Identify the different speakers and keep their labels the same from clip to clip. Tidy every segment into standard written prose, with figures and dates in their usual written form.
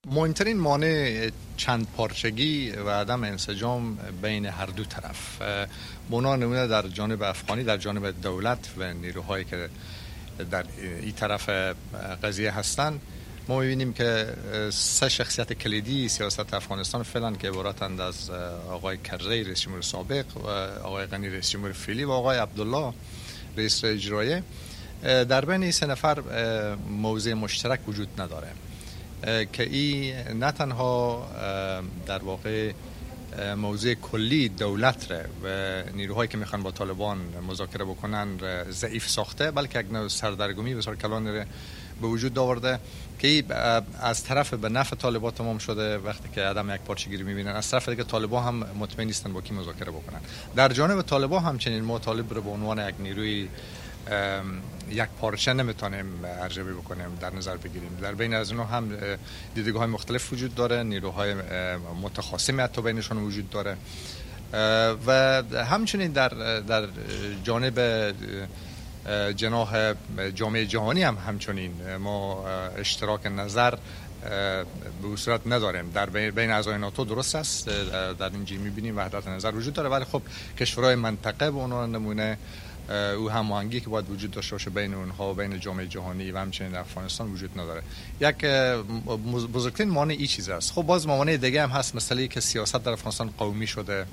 Speaker 1: مهمترین مانع چند پارچگی و عدم انسجام بین هر دو طرف بنا نمونه در جانب افغانی، در جانب دولت و نیروهایی که در این طرف قضیه هستند. ما می‌بینیم که سه شخصیت کلیدی سیاست افغانستان فعلا که عبارتند از آقای کرزی رئیس جمهور سابق و آقای غنی رئیس جمهور فعلی و آقای عبدالله رئیس اجرایی، در بین این سه نفر موضع مشترک وجود نداره که این نه تنها در واقع موضوع کلی دولت را و نیروهایی که میخوان با طالبان مذاکره بکنن ضعیف ساخته، بلکه یک نوع سردرگمی بسیار کلان را به وجود آورده که از طرف به نفع طالبان تمام شده. وقتی که عدم یک پارچگی میبینن، از طرف دیگه طالبان هم مطمئن نیستن با کی مذاکره بکنن. در جانب طالبان همچنین ما طالب رو به عنوان یک نیروی یک پارچه نمیتونیم ارزیابی بکنیم، در نظر بگیریم. در بین از اونها هم دیدگاه‌های مختلف وجود داره، نیروهای متخاصم حتی بینشون وجود داره و همچنین در جانب جناح جامعه جهانی هم همچنین ما اشتراک نظر به صورت نداریم. در بین اعضای ناتو درست است، در اینجا می‌بینیم وحدت نظر وجود داره، ولی خب کشورهای منطقه به عنوان نمونه او هماهنگی که باید وجود داشته باشه بین اونها و بین جامعه جهانی و همچنین در افغانستان وجود نداره. یک بزرگترین مانع این چیز است. خب باز موانع دیگه هم هست، مسئله که سیاست در افغانستان قومی شده.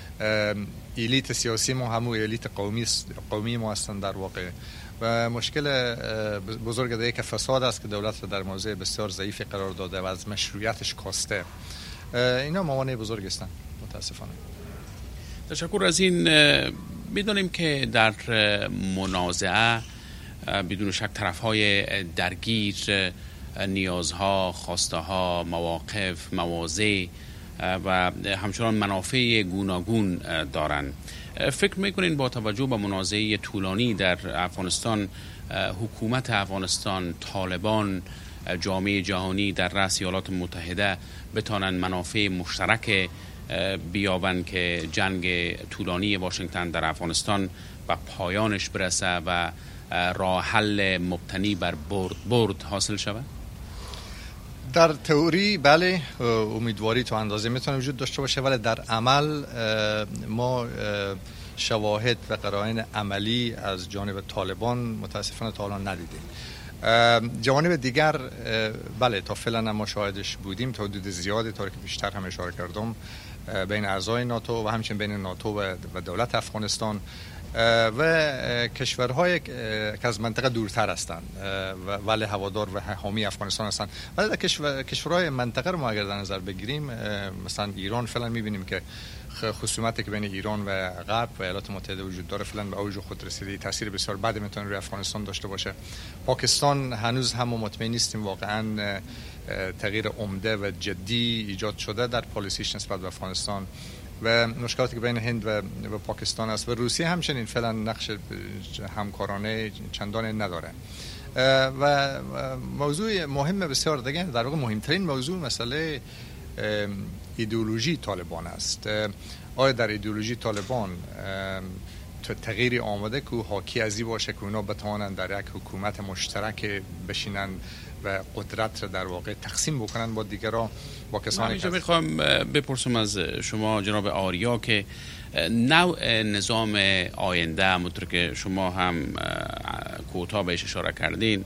Speaker 1: الیت سیاسی ما همون الیت قومی ما هستند در واقع، و مشکل بزرگ دیگه که فساد است که دولت در موضع بسیار ضعیفی قرار داده و از مشروعیتش کاسته. اینا موانع بزرگ هستند متاسفانه.
Speaker 2: تشکر از این. میدونیم که در منازعه بدون شک طرف‌های درگیر نیازها، خواسته‌ها، مواقف، مواضع و همچنان منافع گوناگون دارند. فکر میکنین با توجه به منازعه طولانی در افغانستان، حکومت افغانستان، طالبان، جامعه جهانی در رأس ایالات متحده بتانن منافع مشترک بیابن که جنگ طولانی واشنگتن در افغانستان به پایانش برسه و راه حل مبتنی بر برد حاصل شود؟
Speaker 1: در تئوری بله، امیدواری تا اندازه میتونه وجود داشته باشه، ولی در عمل ما شواهد و قرائن عملی از جانب طالبان متاسفانه تا الان ندیدیم. جوانب دیگر بله تا فعلا ما شاهدش بودیم تا حدود زیادی، طوری که بیشتر هم اشاره کردم، بین اعضای ناتو و همچنین بین ناتو و دولت افغانستان و کشورهای که از منطقه دورتر هستند ولی هوادار و حامی افغانستان هستند. ولی در کشورهای منطقه رو ما اگر در نظر بگیریم، مثلا ایران فعلا می‌بینیم که خصومتی که بین ایران و غرب و ایالات متحده وجود داره فعلا به اوج خود رسیده، تاثیر بسیار بدی میتونه روی افغانستان داشته باشه. پاکستان هنوز هم مطمئن نیستیم واقعا تغییر عمده و جدی ایجاد شده در پالیسیش نسبت به افغانستان و مشکلاتی که بین هند و پاکستان است و روسیه همچنین فعلا نقش همکارانه چندان نداره. و موضوع مهم بسیار دیگه، در واقع مهمترین موضوع مسئله ایدئولوژی طالبان است. آیا در ایدئولوژی طالبان تغییری آمده که حاکی ازی باشه که اونا بتوانند در یک حکومت مشترک بشینن و قدرت را در واقع تقسیم بکنن با دیگران، با کسانی که
Speaker 2: میخوام بپرسم از شما جناب آریا که نوع نظام آینده همونطور که شما هم کوتاه بهش اشاره کردین،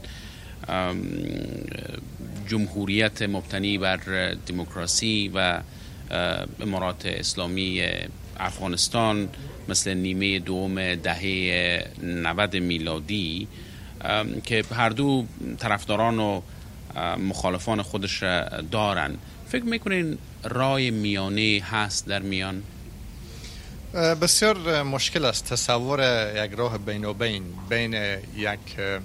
Speaker 2: جمهوریت مبتنی بر دموکراسی و امارات اسلامی افغانستان مثل نیمه دوم دهه 90 میلادی که هر دو طرفداران و مخالفان خودش دارن، فکر میکنین راه میانه هست در میان؟
Speaker 1: بسیار مشکل است تصور یک راه بین یک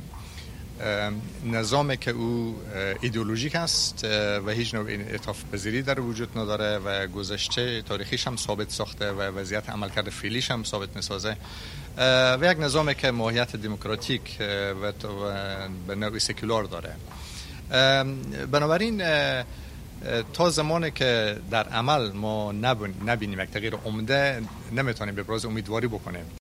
Speaker 1: نظامی که او ایدئولوژیک است و هیچ نوع انعطاف پذیری در وجود نداره و گذشته تاریخیش هم ثابت ساخته و وضعیت عملکرد فعلیش هم ثابت میسازه، و یک نظامی که ماهیت دموکراتیک و به نوعی سکولار داره. بنابراین تا زمانی که در عمل ما نبینیم یک تغییر عمده، نمیتونیم به ابراز امیدواری بکنیم.